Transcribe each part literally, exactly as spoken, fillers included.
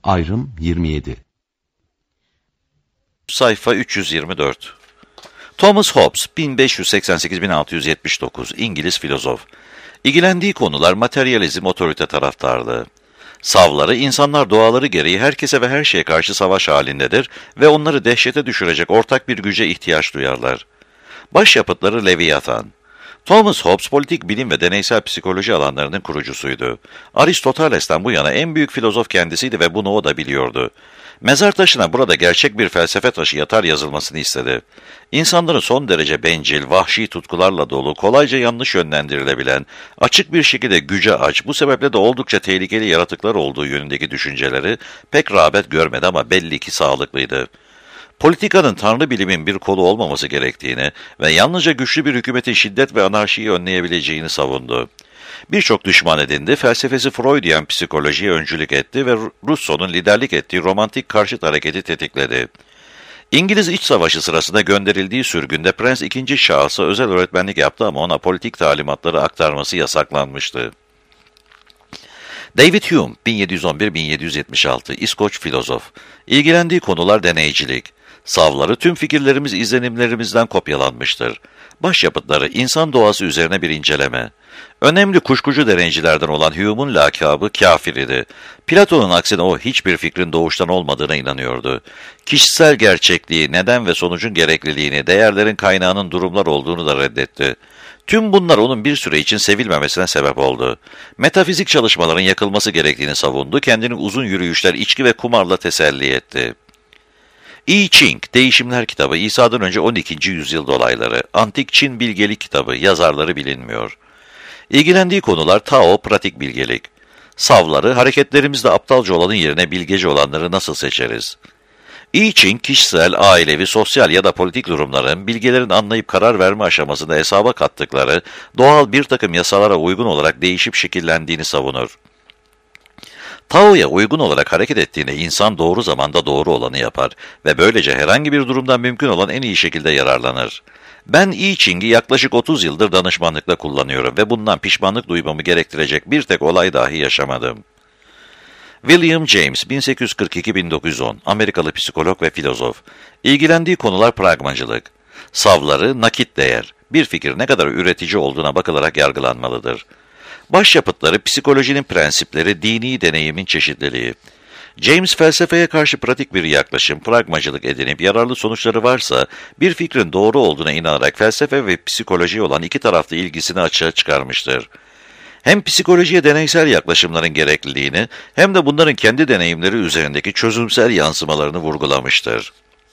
Ayrım yirmi yedi. Sayfa üç yüz yirmi dört. Thomas Hobbes, bin beş yüz seksen sekiz - bin altı yüz yetmiş dokuz, İngiliz filozof. İlgilendiği konular materyalizm, otorite taraftarlığı. Savları, insanlar doğaları gereği herkese ve her şeye karşı savaş halindedir ve onları dehşete düşürecek ortak bir güce ihtiyaç duyarlar. Başyapıtları Leviathan. Thomas Hobbes, politik bilim ve deneysel psikoloji alanlarının kurucusuydu. Aristoteles'ten bu yana en büyük filozof kendisiydi ve bunu o da biliyordu. Mezar taşına burada gerçek bir felsefe taşı yatar yazılmasını istedi. İnsanların son derece bencil, vahşi tutkularla dolu, kolayca yanlış yönlendirilebilen, açık bir şekilde güce aç, bu sebeple de oldukça tehlikeli yaratıklar olduğu yönündeki düşünceleri pek rağbet görmedi ama belli ki sağlıklıydı. Politikanın tanrı bilimin bir kolu olmaması gerektiğini ve yalnızca güçlü bir hükümetin şiddet ve anarşiyi önleyebileceğini savundu. Birçok düşman edindi, felsefesi Freudian psikolojiye öncülük etti ve Rousseau'nun liderlik ettiği romantik karşıt hareketi tetikledi. İngiliz İç Savaşı sırasında gönderildiği sürgünde Prens ikinci Charles'a özel öğretmenlik yaptı ama ona politik talimatları aktarması yasaklanmıştı. David Hume, bin yedi yüz on bir - bin yedi yüz yetmiş altı, İskoç filozof. İlgilendiği konular deneycilik. Savları tüm fikirlerimiz izlenimlerimizden kopyalanmıştır. Başyapıtları insan doğası üzerine bir inceleme. Önemli kuşkucu deneycilerden olan Hume'un lakabı kafir idi. Platon'un aksine o hiçbir fikrin doğuştan olmadığına inanıyordu. Kişisel gerçekliği, neden ve sonucun gerekliliğini, değerlerin kaynağının durumlar olduğunu da reddetti. Tüm bunlar onun bir süre için sevilmemesine sebep oldu. Metafizik çalışmaların yakılması gerektiğini savundu, kendini uzun yürüyüşler, içki ve kumarla teselli etti. I Ching, Değişimler kitabı, İsa'dan önce on ikinci yüzyıl olayları, Antik Çin bilgelik kitabı, yazarları bilinmiyor. İlgilendiği konular Tao, pratik bilgelik. Savları, hareketlerimizde aptalca olanın yerine bilgece olanları nasıl seçeriz? I Ching, kişisel, ailevi, sosyal ya da politik durumların, bilgelerin anlayıp karar verme aşamasında hesaba kattıkları, doğal bir takım yasalara uygun olarak değişip şekillendiğini savunur. Tao'ya uygun olarak hareket ettiğinde insan doğru zamanda doğru olanı yapar ve böylece herhangi bir durumdan mümkün olan en iyi şekilde yararlanır. Ben I Ching'i yaklaşık otuz yıldır danışmanlıkla kullanıyorum ve bundan pişmanlık duymamı gerektirecek bir tek olay dahi yaşamadım. William James, bin sekiz yüz kırk iki - bin dokuz yüz on, Amerikalı psikolog ve filozof. İlgilendiği konular pragmacılık. Savları nakit değer. Bir fikir ne kadar üretici olduğuna bakılarak yargılanmalıdır. Başyapıtları psikolojinin prensipleri, dini deneyimin çeşitliliği. James felsefeye karşı pratik bir yaklaşım, pragmacılık edinip yararlı sonuçları varsa bir fikrin doğru olduğuna inanarak felsefe ve psikolojiye olan iki taraflı ilgisini açığa çıkarmıştır. Hem psikolojiye deneysel yaklaşımların gerekliliğini hem de bunların kendi deneyimleri üzerindeki çözümsel yansımalarını vurgulamıştır.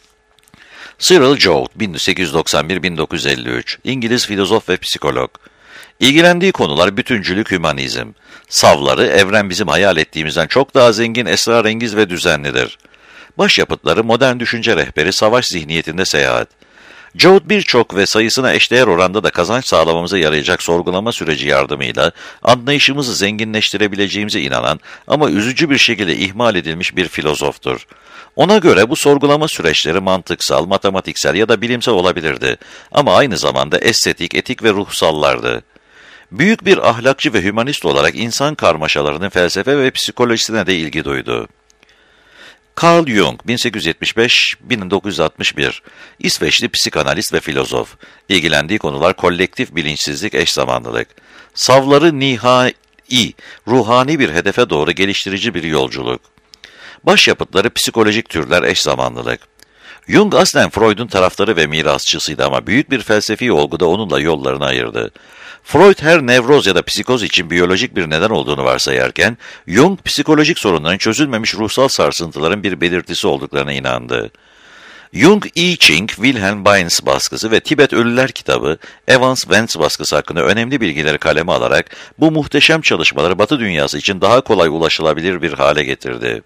Cyril Joad, bin sekiz yüz doksan bir - bin dokuz yüz elli üç, İngiliz filozof ve psikolog. İlgilendiği konular bütüncülük, hümanizm. Savları, evren bizim hayal ettiğimizden çok daha zengin, esrarengiz ve düzenlidir. Başyapıtları modern düşünce rehberi, savaş zihniyetinde seyahat. Joad birçok ve sayısına eşdeğer oranda da kazanç sağlamamıza yarayacak sorgulama süreci yardımıyla anlayışımızı zenginleştirebileceğimize inanan ama üzücü bir şekilde ihmal edilmiş bir filozoftur. Ona göre bu sorgulama süreçleri mantıksal, matematiksel ya da bilimsel olabilirdi ama aynı zamanda estetik, etik ve ruhsallardı. Büyük bir ahlakçı ve hümanist olarak insan karmaşalarının felsefe ve psikolojisine de ilgi duydu. Carl Jung, bin sekiz yüz yetmiş beş - bin dokuz yüz altmış bir, İsveçli psikanalist ve filozof. İlgilendiği konular kolektif bilinçsizlik, eşzamanlılık. Savları nihai, ruhani bir hedefe doğru geliştirici bir yolculuk. Başyapıtları psikolojik türler, eşzamanlılık. Jung aslen Freud'un taraftarı ve mirasçısıydı ama büyük bir felsefi olguda onunla yollarını ayırdı. Freud her nevroz ya da psikoz için biyolojik bir neden olduğunu varsayarken, Jung psikolojik sorunların çözülmemiş ruhsal sarsıntıların bir belirtisi olduklarına inandı. Jung, I Ching, Wilhelm Baines baskısı ve Tibet Ölüler kitabı, Evans Wentz baskısı hakkında önemli bilgileri kaleme alarak bu muhteşem çalışmaları Batı dünyası için daha kolay ulaşılabilir bir hale getirdi.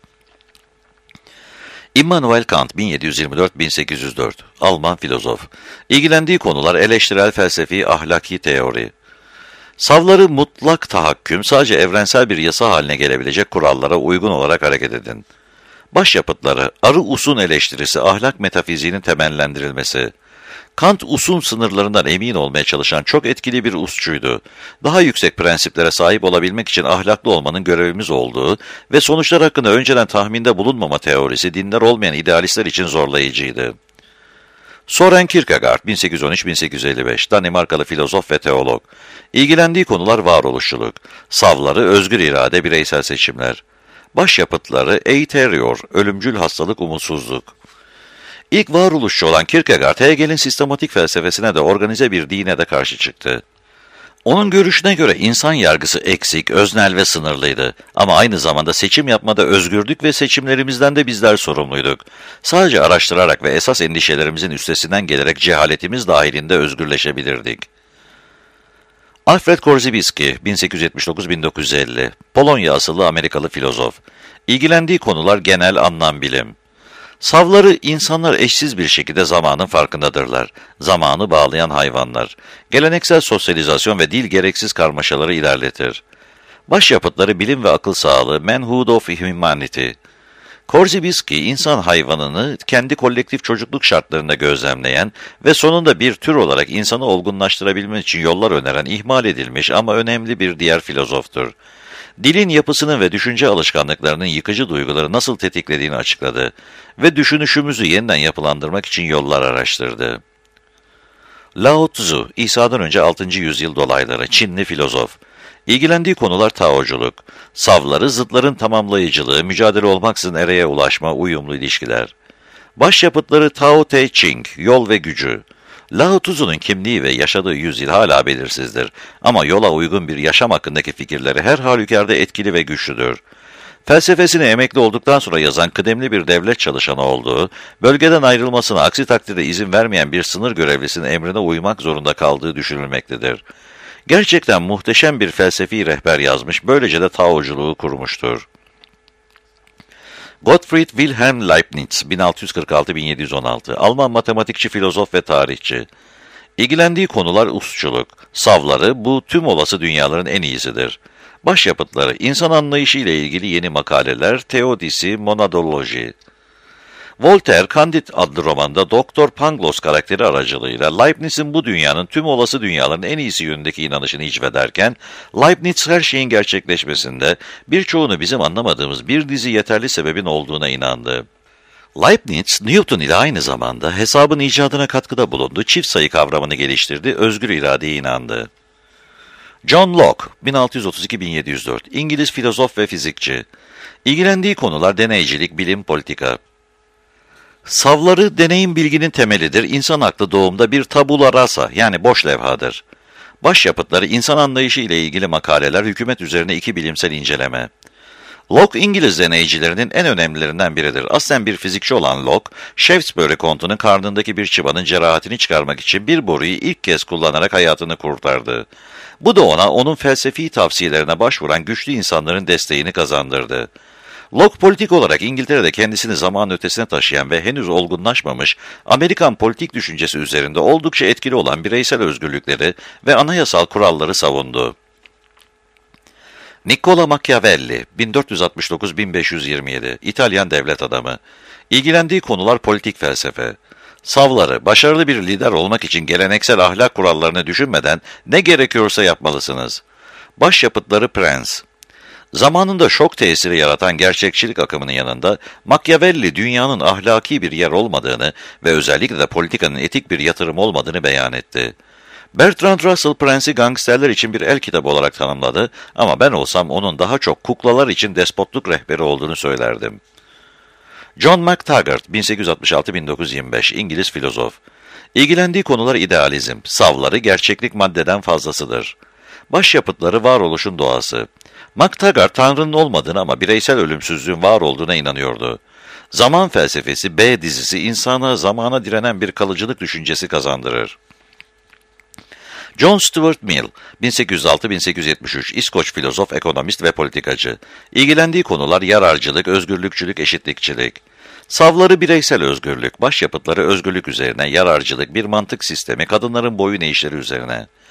Immanuel Kant, bin yedi yüz yirmi dört - bin sekiz yüz dört, Alman filozof. İlgilendiği konular eleştirel felsefi, ahlaki teori. Savları mutlak tahakküm, sadece evrensel bir yasa haline gelebilecek kurallara uygun olarak hareket edin. Başyapıtları, Arı Us'un eleştirisi, ahlak metafiziğinin temellendirilmesi. Kant usun sınırlarından emin olmaya çalışan çok etkili bir usçuydu. Daha yüksek prensiplere sahip olabilmek için ahlaklı olmanın görevimiz olduğu ve sonuçlar hakkında önceden tahminde bulunmama teorisi dinler olmayan idealistler için zorlayıcıydı. Søren Kierkegaard bin sekiz yüz on üç bin sekiz yüz elli beş, Danimarkalı filozof ve teolog. İlgilendiği konular varoluşçuluk, savları, özgür irade, bireysel seçimler. Başyapıtları eiterior, ölümcül hastalık, umutsuzluk. İlk varoluşçu olan Kierkegaard, Hegel'in sistematik felsefesine de organize bir dine de karşı çıktı. Onun görüşüne göre insan yargısı eksik, öznel ve sınırlıydı. Ama aynı zamanda seçim yapmada özgürdük ve seçimlerimizden de bizler sorumluyduk. Sadece araştırarak ve esas endişelerimizin üstesinden gelerek cehaletimiz dahilinde özgürleşebilirdik. Alfred Korzybski, bin sekiz yüz yetmiş dokuz bin dokuz yüz elli, Polonya asıllı Amerikalı filozof. İlgilendiği konular genel anlam bilim. Savları, insanlar eşsiz bir şekilde zamanın farkındadırlar. Zamanı bağlayan hayvanlar. Geleneksel sosyalizasyon ve dil gereksiz karmaşaları ilerletir. Başyapıtları bilim ve akıl sağlığı, Manhood of Humanity. Korzybski, insan hayvanını kendi kolektif çocukluk şartlarında gözlemleyen ve sonunda bir tür olarak insanı olgunlaştırabilmek için yollar öneren ihmal edilmiş ama önemli bir diğer filozoftur. Dilin yapısının ve düşünce alışkanlıklarının yıkıcı duyguları nasıl tetiklediğini açıkladı ve düşünüşümüzü yeniden yapılandırmak için yollar araştırdı. Lao Tzu, İsa'dan önce altıncı yüzyıl dolayları, Çinli filozof. İlgilendiği konular Taoculuk, savları, zıtların tamamlayıcılığı, mücadele olmaksızın ereğe ulaşma, uyumlu ilişkiler. Başyapıtları Tao Te Ching, yol ve gücü. Lao Tzu'nun kimliği ve yaşadığı yüzyıl hala belirsizdir ama yola uygun bir yaşam hakkındaki fikirleri her halükarda etkili ve güçlüdür. Felsefesini emekli olduktan sonra yazan kıdemli bir devlet çalışanı olduğu, bölgeden ayrılmasına aksi takdirde izin vermeyen bir sınır görevlisinin emrine uymak zorunda kaldığı düşünülmektedir. Gerçekten muhteşem bir felsefi rehber yazmış, böylece de Taoculuğu kurmuştur. Gottfried Wilhelm Leibniz, bin altı yüz kırk altı bin yedi yüz on altı, Alman matematikçi, filozof ve tarihçi. İlgilendiği konular usçuluk, savları, bu tüm olası dünyaların en iyisidir. Başyapıtları, insan anlayışı ile ilgili yeni makaleler, Teodisi, Monadoloji. Voltaire, Candide adlı romanda Doktor Pangloss karakteri aracılığıyla Leibniz'in bu dünyanın tüm olası dünyaların en iyisi yönündeki inanışını icvederken, Leibniz her şeyin gerçekleşmesinde birçoğunu bizim anlamadığımız bir dizi yeterli sebebin olduğuna inandı. Leibniz, Newton ile aynı zamanda hesabın icadına katkıda bulundu, çift sayı kavramını geliştirdi, özgür iradeye inandı. John Locke, bin altı yüz otuz iki bin yedi yüz dört, İngiliz filozof ve fizikçi. İlgilendiği konular deneycilik, bilim, politika. Savları, deneyim bilginin temelidir. İnsan aklı doğumda bir tabula rasa, yani boş levhadır. Başyapıtları, insan anlayışı ile ilgili makaleler, hükümet üzerine iki bilimsel inceleme. Locke, İngiliz deneyicilerinin en önemlilerinden biridir. Aslen bir fizikçi olan Locke, Shaftesbury kontunun karnındaki bir çıbanın cerahatini çıkarmak için bir boruyu ilk kez kullanarak hayatını kurtardı. Bu da ona, onun felsefi tavsiyelerine başvuran güçlü insanların desteğini kazandırdı. Locke, politik olarak İngiltere'de kendisini zamanın ötesine taşıyan ve henüz olgunlaşmamış Amerikan politik düşüncesi üzerinde oldukça etkili olan bireysel özgürlükleri ve anayasal kuralları savundu. Niccolo Machiavelli, bin dört yüz altmış dokuz bin beş yüz yirmi yedi, İtalyan devlet adamı. İlgilendiği konular politik felsefe. Savları, başarılı bir lider olmak için geleneksel ahlak kurallarını düşünmeden ne gerekiyorsa yapmalısınız. Başyapıtları Prens. Zamanında şok tesiri yaratan gerçekçilik akımının yanında, Machiavelli dünyanın ahlaki bir yer olmadığını ve özellikle de politikanın etik bir yatırım olmadığını beyan etti. Bertrand Russell, Prens'i gangsterler için bir el kitabı olarak tanımladı ama ben olsam onun daha çok kuklalar için despotluk rehberi olduğunu söylerdim. John MacTaggart, bin sekiz yüz altmış altı bin dokuz yüz yirmi beş, İngiliz filozof. İlgilendiği konular idealizm, savları gerçeklik maddeden fazlasıdır. Başyapıtları varoluşun doğası. MacTaggart, Tanrı'nın olmadığını ama bireysel ölümsüzlüğün var olduğuna inanıyordu. Zaman felsefesi B dizisi, insana zamana direnen bir kalıcılık düşüncesi kazandırır. John Stuart Mill, bin sekiz yüz altı bin sekiz yüz yetmiş üç, İskoç filozof, ekonomist ve politikacı. İlgilendiği konular yararcılık, özgürlükçülük, eşitlikçilik. Savları bireysel özgürlük, başyapıtları özgürlük üzerine, yararcılık, bir mantık sistemi, kadınların boyun eğişleri üzerine.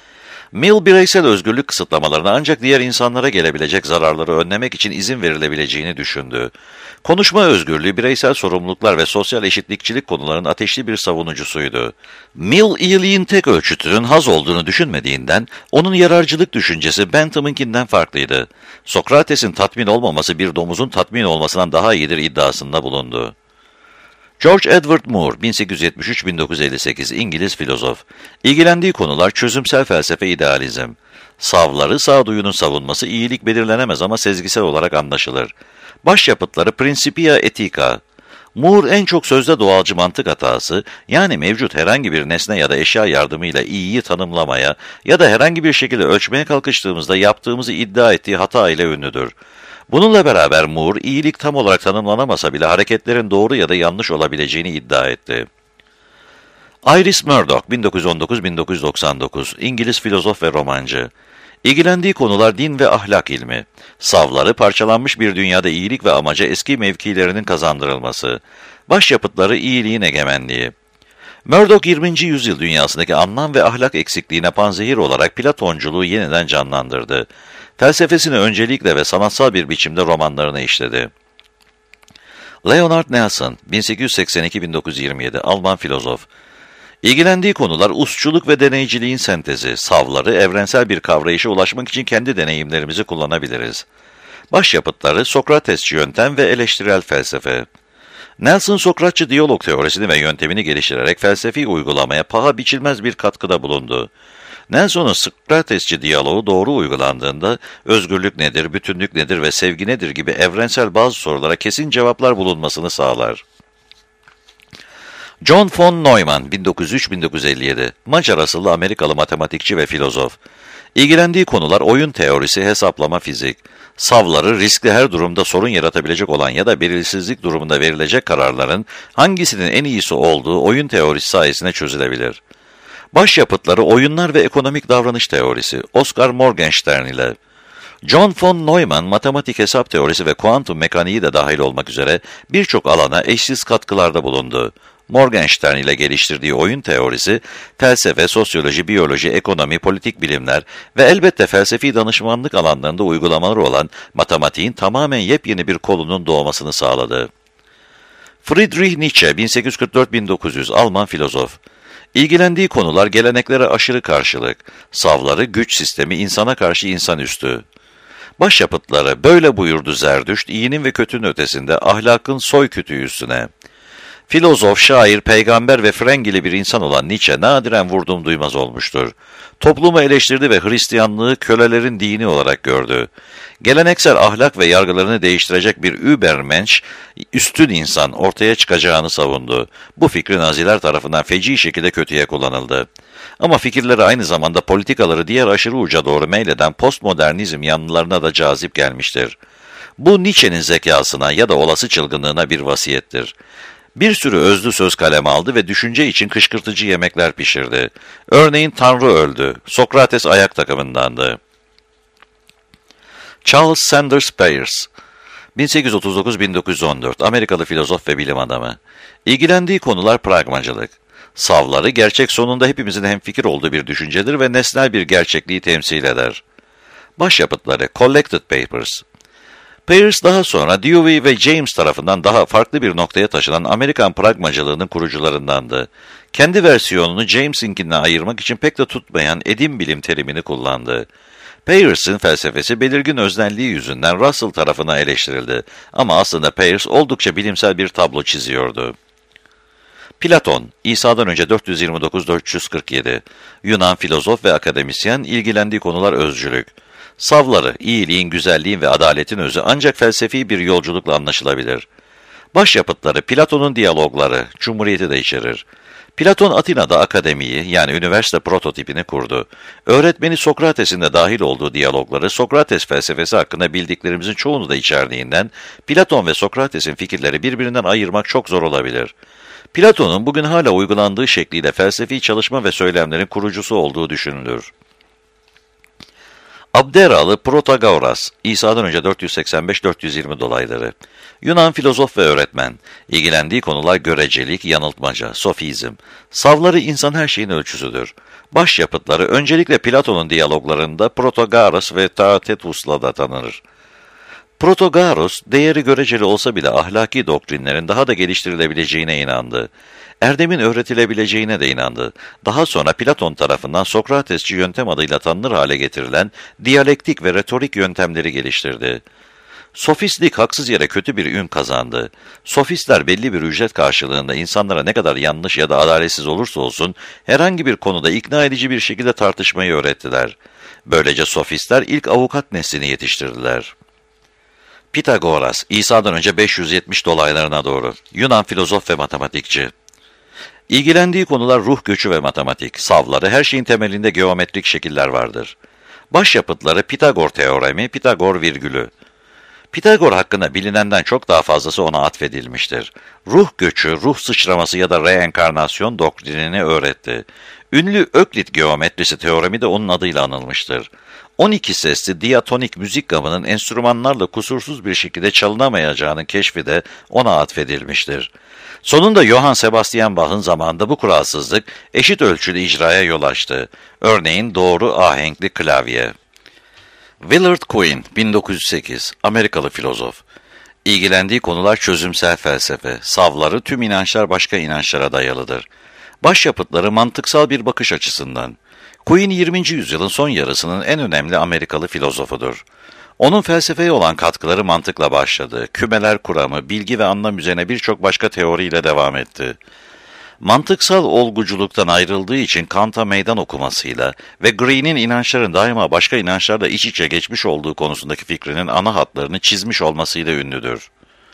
Mill, bireysel özgürlük kısıtlamalarına ancak diğer insanlara gelebilecek zararları önlemek için izin verilebileceğini düşündü. Konuşma özgürlüğü, bireysel sorumluluklar ve sosyal eşitlikçilik konularının ateşli bir savunucusuydu. Mill, iyiliğin tek ölçütünün haz olduğunu düşünmediğinden, onun yararcılık düşüncesi Bentham'ınkinden farklıydı. Sokrates'in tatmin olmaması bir domuzun tatmin olmasından daha iyidir iddiasında bulundu. George Edward Moore, bin sekiz yüz yetmiş üç - bin dokuz yüz elli sekiz, İngiliz filozof. İlgilendiği konular çözümsel felsefe, idealizm. Savları, sağduyunun savunması, iyilik belirlenemez ama sezgisel olarak anlaşılır. Başyapıtları Principia Ethica. Moore en çok sözde doğalcı mantık hatası, yani mevcut herhangi bir nesne ya da eşya yardımıyla iyiyi tanımlamaya ya da herhangi bir şekilde ölçmeye kalkıştığımızda yaptığımızı iddia ettiği hata ile ünlüdür. Bununla beraber Moore, iyilik tam olarak tanımlanamasa bile hareketlerin doğru ya da yanlış olabileceğini iddia etti. Iris Murdoch, bin dokuz yüz on dokuz - bin dokuz yüz doksan dokuz, İngiliz filozof ve romancı. İlgilendiği konular din ve ahlak ilmi. Savları, parçalanmış bir dünyada iyilik ve amaca eski mevkilerinin kazandırılması. Başyapıtları iyiliğin egemenliği. Murdoch, yirminci yüzyıl dünyasındaki anlam ve ahlak eksikliğine panzehir olarak Platonculuğu yeniden canlandırdı. Felsefesini öncelikle ve sanatsal bir biçimde romanlarına işledi. Leonard Nelson, bin sekiz yüz seksen iki - bin dokuz yüz yirmi yedi, Alman filozof. İlgilendiği konular usçuluk ve deneyciliğin sentezi, savları, evrensel bir kavrayışa ulaşmak için kendi deneyimlerimizi kullanabiliriz. Başyapıtları Sokratesçi yöntem ve eleştirel felsefe. Nelson, Sokratçı diyalog teorisini ve yöntemini geliştirerek felsefi uygulamaya paha biçilmez bir katkıda bulundu. Nelson'un Sokratesçi diyaloğu doğru uygulandığında özgürlük nedir, bütünlük nedir ve sevgi nedir gibi evrensel bazı sorulara kesin cevaplar bulunmasını sağlar. John von Neumann, bin dokuz yüz üç - bin dokuz yüz elli yedi, Macar asıllı Amerikalı matematikçi ve filozof. İlgilendiği konular oyun teorisi, hesaplama, fizik. Savları, riskli her durumda sorun yaratabilecek olan ya da belirsizlik durumunda verilecek kararların hangisinin en iyisi olduğu oyun teorisi sayesinde çözülebilir. Başyapıtları oyunlar ve ekonomik davranış teorisi, Oscar Morgenstern ile. John von Neumann, matematik, hesap teorisi ve kuantum mekaniği de dahil olmak üzere birçok alana eşsiz katkılarda bulundu. Morgenstern ile geliştirdiği oyun teorisi, felsefe, sosyoloji, biyoloji, ekonomi, politik bilimler ve elbette felsefi danışmanlık alanlarında uygulamaları olan matematiğin tamamen yepyeni bir kolunun doğmasını sağladı. Friedrich Nietzsche, bin sekiz yüz kırk dört - bin dokuz yüz, Alman filozof. İlgilendiği konular geleneklere aşırı karşılık, savları, güç sistemi, insana karşı insanüstü. Başyapıtları böyle buyurdu Zerdüşt, iyinin ve kötünün ötesinde ahlakın soy kütüğü üstüne. Filozof, şair, peygamber ve frengili bir insan olan Nietzsche nadiren vurdum duymaz olmuştur. Toplumu eleştirdi ve Hristiyanlığı kölelerin dini olarak gördü. Geleneksel ahlak ve yargılarını değiştirecek bir Übermensch, üstün insan ortaya çıkacağını savundu. Bu fikri Naziler tarafından feci şekilde kötüye kullanıldı. Ama fikirleri aynı zamanda politikaları diğer aşırı uca doğru meyleden postmodernizm yanlılarına da cazip gelmiştir. Bu Nietzsche'nin zekasına ya da olası çılgınlığına bir vasiyettir. Bir sürü özlü söz kaleme aldı ve düşünce için kışkırtıcı yemekler pişirdi. Örneğin Tanrı öldü, Sokrates ayak takımındandı. Charles Sanders Peirce, bin sekiz yüz otuz dokuz - bin dokuz yüz on dört, Amerikalı filozof ve bilim adamı. İlgilendiği konular pragmacılık. Savları, gerçek sonunda hepimizin hemfikir olduğu bir düşüncedir ve nesnel bir gerçekliği temsil eder. Başyapıtları Collected Papers. Peirce daha sonra Dewey ve James tarafından daha farklı bir noktaya taşınan Amerikan pragmacılığının kurucularındandı. Kendi versiyonunu James'inkinden ayırmak için pek de tutmayan edim bilim terimini kullandı. Peirce'in felsefesi belirgin öznelliği yüzünden Russell tarafına eleştirildi ama aslında Peirce oldukça bilimsel bir tablo çiziyordu. Platon, İsa'dan önce dört yüz yirmi dokuz - dört yüz kırk yedi, Yunan filozof ve akademisyen, ilgilendiği konular özcülük. Savları, iyiliğin, güzelliğin ve adaletin özü ancak felsefi bir yolculukla anlaşılabilir. Başyapıtları Platon'un diyalogları, Cumhuriyeti de içerir. Platon Atina'da akademiyi, yani üniversite prototipini kurdu. Öğretmeni Sokrates'in de dahil olduğu diyalogları, Sokrates felsefesi hakkında bildiklerimizin çoğunu da içerdiğinden, Platon ve Sokrates'in fikirleri birbirinden ayırmak çok zor olabilir. Platon'un bugün hala uygulandığı şekliyle felsefi çalışma ve söylemlerin kurucusu olduğu düşünülür. Abderalı Protagoras, İsa'dan önce dört yüz seksen beş dört yüz yirmi dolayları. Yunan filozof ve öğretmen. İlgilendiği konular görecelik, yanıltmaca, sofizm. Savları insan her şeyin ölçüsüdür. Başyapıtları öncelikle Platon'un diyaloglarında Protagoras ve Theaetetus'la da tanınır. Protagoras, değeri göreceli olsa bile ahlaki doktrinlerin daha da geliştirilebileceğine inandı. Erdemin öğretilebileceğine de inandı. Daha sonra Platon tarafından Sokratesçi yöntem adıyla tanınır hale getirilen diyalektik ve retorik yöntemleri geliştirdi. Sofistlik haksız yere kötü bir ün kazandı. Sofistler belli bir ücret karşılığında insanlara ne kadar yanlış ya da adaletsiz olursa olsun herhangi bir konuda ikna edici bir şekilde tartışmayı öğrettiler. Böylece sofistler ilk avukat neslini yetiştirdiler. Pitagoras, İsa'dan önce beş yüz yetmiş dolaylarına doğru. Yunan filozof ve matematikçi. İlgilendiği konular ruh göçü ve matematik. Savları her şeyin temelinde geometrik şekiller vardır. Başyapıtları Pitagor teoremi, Pitagor virgülü. Pitagor hakkında bilinenden çok daha fazlası ona atfedilmiştir. Ruh göçü, ruh sıçraması ya da reenkarnasyon doktrinini öğretti. Ünlü Öklit geometrisi teoremi de onun adıyla anılmıştır. on iki sesli diatonik müzik gamının enstrümanlarla kusursuz bir şekilde çalınamayacağının keşfi de ona atfedilmiştir. Sonunda Johann Sebastian Bach'ın zamanında bu kuralsızlık eşit ölçülü icraya yol açtı. Örneğin doğru ahenkli klavye. Willard Quine, bin dokuz yüz sekiz, Amerikalı filozof. İlgilendiği konular çözümsel felsefe. Savları tüm inançlar başka inançlara dayalıdır. Başyapıtları mantıksal bir bakış açısından. Quine yirminci yüzyılın son yarısının en önemli Amerikalı filozofudur. Onun felsefeye olan katkıları mantıkla başladı. Kümeler kuramı, bilgi ve anlam üzerine birçok başka teoriyle devam etti. Mantıksal olguculuktan ayrıldığı için Kant'a meydan okumasıyla ve Green'in inançların daima başka inançlarla iç içe geçmiş olduğu konusundaki fikrinin ana hatlarını çizmiş olmasıyla ünlüdür.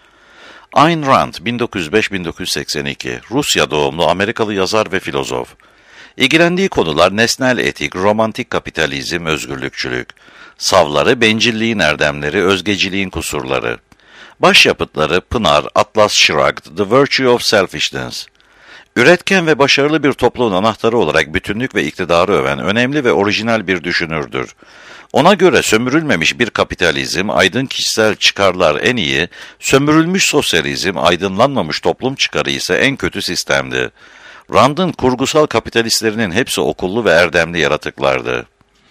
Ayn Rand, bin dokuz yüz beş bin dokuz yüz seksen iki, Rusya doğumlu Amerikalı yazar ve filozof. İlgilendiği konular nesnel etik, romantik kapitalizm, özgürlükçülük. Savları bencilliğin erdemleri, özgeciliğin kusurları. Başyapıtları Pınar, Atlas Shrugged, The Virtue of Selfishness. Üretken ve başarılı bir toplumun anahtarı olarak bütünlük ve iktidarı öven önemli ve orijinal bir düşünürdür. Ona göre sömürülmemiş bir kapitalizm, aydın kişisel çıkarlar en iyi, sömürülmüş sosyalizm, aydınlanmamış toplum çıkarı ise en kötü sistemdi. Rand'ın kurgusal kapitalistlerinin hepsi okullu ve erdemli yaratıklardı.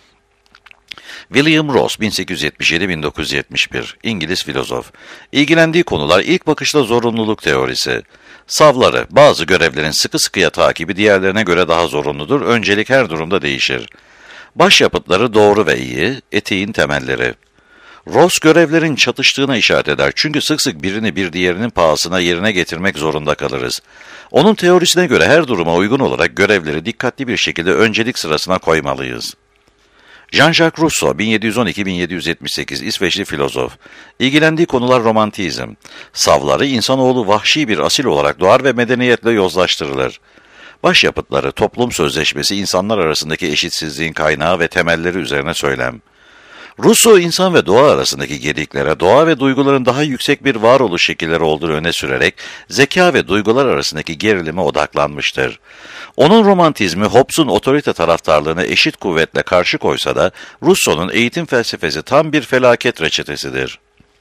William Ross, bin sekiz yüz yetmiş yedi bin dokuz yüz yetmiş bir, İngiliz filozof. İlgilendiği konular ilk bakışta zorunluluk teorisi. Savları, bazı görevlerin sıkı sıkıya takibi diğerlerine göre daha zorunludur, öncelik her durumda değişir. Başyapıtları doğru ve iyi, etiğin temelleri. Ross görevlerin çatıştığına işaret eder çünkü sık sık birini bir diğerinin pahasına yerine getirmek zorunda kalırız. Onun teorisine göre her duruma uygun olarak görevleri dikkatli bir şekilde öncelik sırasına koymalıyız. Jean-Jacques Rousseau, bin yedi yüz on iki bin yedi yüz yetmiş sekiz, İsveçli filozof. İlgilendiği konular romantizm. Savları insanoğlu vahşi bir asil olarak doğar ve medeniyetle yozlaştırılır. Başyapıtları toplum sözleşmesi, insanlar arasındaki eşitsizliğin kaynağı ve temelleri üzerine söylem. Rousseau, insan ve doğa arasındaki geriklere, doğa ve duyguların daha yüksek bir varoluş şekilleri olduğunu öne sürerek, zeka ve duygular arasındaki gerilime odaklanmıştır. Onun romantizmi, Hobbes'un otorite taraftarlığına eşit kuvvetle karşı koysa da, Rousseau'nun eğitim felsefesi tam bir felaket reçetesidir.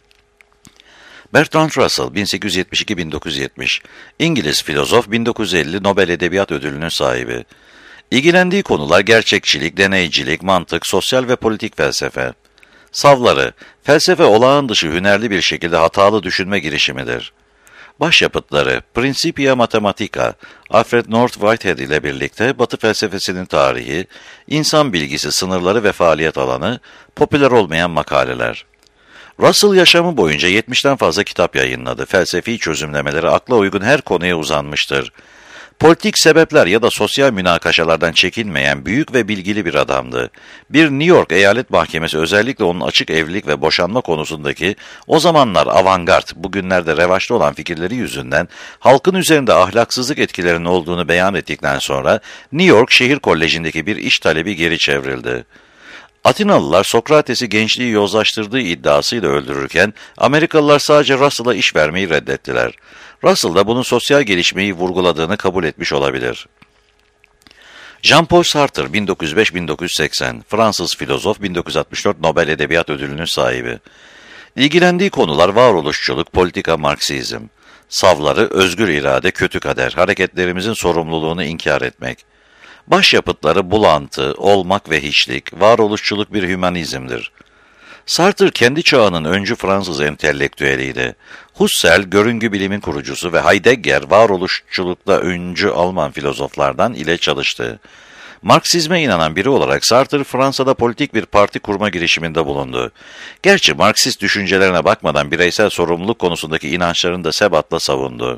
Bertrand Russell, bin sekiz yüz yetmiş iki bin dokuz yüz yetmiş, İngiliz filozof, bin dokuz yüz elli Nobel Edebiyat Ödülü'nün sahibi. İlgilendiği konular gerçekçilik, deneycilik, mantık, sosyal ve politik felsefe. Savları, felsefe olağan dışı hünerli bir şekilde hatalı düşünme girişimidir. Başyapıtları, Principia Mathematica, Alfred North Whitehead ile birlikte Batı felsefesinin tarihi, insan bilgisi, sınırları ve faaliyet alanı, popüler olmayan makaleler. Russell yaşamı boyunca yetmişten fazla kitap yayınladı. Felsefi çözümlemeleri akla uygun her konuya uzanmıştır. Politik sebepler ya da sosyal münakaşalardan çekinmeyen büyük ve bilgili bir adamdı. Bir New York Eyalet Mahkemesi özellikle onun açık evlilik ve boşanma konusundaki o zamanlar avantgard, bugünlerde revaçta olan fikirleri yüzünden halkın üzerinde ahlaksızlık etkilerinin olduğunu beyan ettikten sonra New York Şehir Koleji'ndeki bir iş talebi geri çevrildi. Atinalılar Sokrates'i gençliği yozlaştırdığı iddiasıyla öldürürken Amerikalılar sadece Russell'a iş vermeyi reddettiler. Russell da bunun sosyal gelişmeyi vurguladığını kabul etmiş olabilir. Jean-Paul Sartre bin dokuz yüz beş - bin dokuz yüz seksen, Fransız filozof, bin dokuz yüz altmış dört Nobel Edebiyat Ödülü'nün sahibi. İlgilendiği konular varoluşçuluk, politika, Marksizm. Savları özgür irade, kötü kader, hareketlerimizin sorumluluğunu inkar etmek. Başyapıtları bulantı, olmak ve hiçlik, varoluşçuluk bir hümanizmdir. Sartre kendi çağının öncü Fransız entelektüeliydi. Husserl, görüngü bilimin kurucusu ve Heidegger, varoluşçulukta öncü Alman filozoflardan ile çalıştı. Marksizme inanan biri olarak Sartre, Fransa'da politik bir parti kurma girişiminde bulundu. Gerçi Marksist düşüncelerine bakmadan bireysel sorumluluk konusundaki inançlarını da sebatla savundu.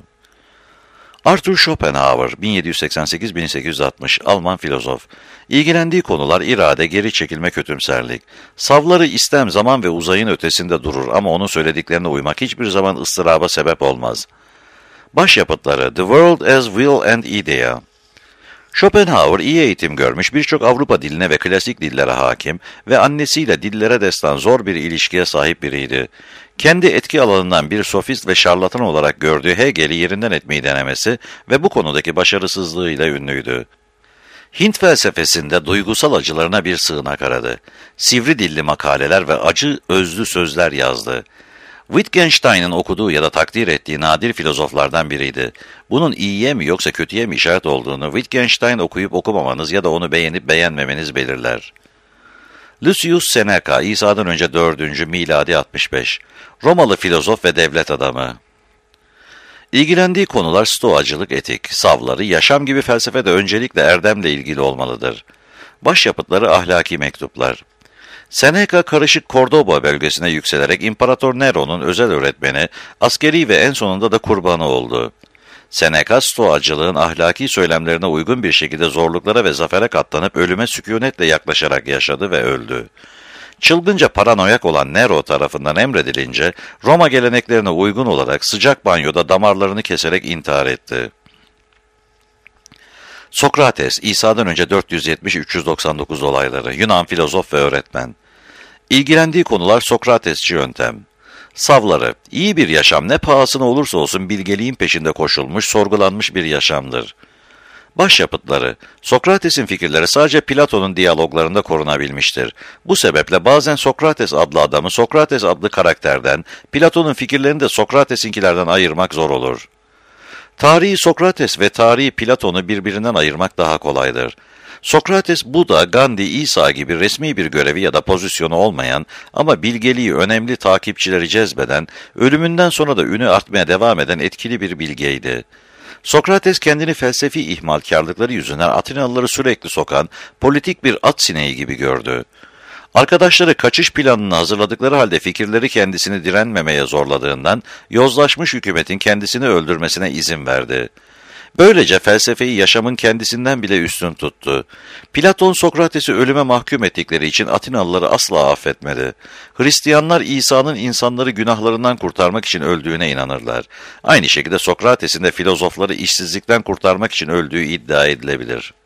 Arthur Schopenhauer, bin yedi yüz seksen sekiz - bin sekiz yüz altmış, Alman filozof. İlgilendiği konular irade, geri çekilme, kötümserlik. Savları istem, zaman ve uzayın ötesinde durur ama onun söylediklerine uymak hiçbir zaman ıstıraba sebep olmaz. Başyapıtları: The World as Will and Idea. Schopenhauer iyi eğitim görmüş, birçok Avrupa diline ve klasik dillere hakim ve annesiyle dillere destan zor bir ilişkiye sahip biriydi. Kendi etki alanından bir sofist ve şarlatan olarak gördüğü Hegel'i yerinden etmeyi denemesi ve bu konudaki başarısızlığıyla ünlüydü. Hint felsefesinde duygusal acılarına bir sığınak aradı. Sivri dilli makaleler ve acı özlü sözler yazdı. Wittgenstein'ın okuduğu ya da takdir ettiği nadir filozoflardan biriydi. Bunun iyiye mi yoksa kötüye mi işaret olduğunu Wittgenstein okuyup okumamanız ya da onu beğenip beğenmemeniz belirler. Lucius Seneca, İsa'dan önce dördüncü miladi altmış beş, Romalı filozof ve devlet adamı. İlgilendiği konular stoacılık, etik, savları, yaşam gibi felsefede öncelikle erdemle ilgili olmalıdır. Başyapıtları ahlaki mektuplar. Seneca, karışık Cordoba bölgesine yükselerek İmparator Nero'nun özel öğretmeni, askeri ve en sonunda da kurbanı oldu. Seneca, stoacılığın ahlaki söylemlerine uygun bir şekilde zorluklara ve zafere katlanıp ölüme sükunetle yaklaşarak yaşadı ve öldü. Çılgınca paranoyak olan Nero tarafından emredilince, Roma geleneklerine uygun olarak sıcak banyoda damarlarını keserek intihar etti. Sokrates, İsa'dan önce dört yüz yetmiş - üç yüz doksan dokuz olayları, Yunan filozof ve öğretmen. İlgilendiği konular Sokratesçi yöntem. Savları, iyi bir yaşam ne pahasına olursa olsun bilgeliğin peşinde koşulmuş, sorgulanmış bir yaşamdır. Başyapıtları, Sokrates'in fikirleri sadece Platon'un diyaloglarında korunabilmiştir. Bu sebeple bazen Sokrates adlı adamı Sokrates adlı karakterden, Platon'un fikirlerini de Sokrates'inkilerden ayırmak zor olur. Tarihi Sokrates ve tarihi Platon'u birbirinden ayırmak daha kolaydır. Sokrates, Buda, Gandhi, İsa gibi resmi bir görevi ya da pozisyonu olmayan ama bilgeliği önemli takipçileri cezbeden, ölümünden sonra da ünü artmaya devam eden etkili bir bilgeydi. Sokrates kendini felsefi ihmalkarlıkları yüzünden Atinalıları sürekli sokan politik bir at sineği gibi gördü. Arkadaşları kaçış planını hazırladıkları halde fikirleri kendisini direnmemeye zorladığından yozlaşmış hükümetin kendisini öldürmesine izin verdi. Böylece felsefeyi yaşamın kendisinden bile üstün tuttu. Platon, Sokrates'i ölüme mahkum ettikleri için Atinalıları asla affetmedi. Hristiyanlar İsa'nın insanları günahlarından kurtarmak için öldüğüne inanırlar. Aynı şekilde Sokrates'in de filozofları işsizlikten kurtarmak için öldüğü iddia edilebilir.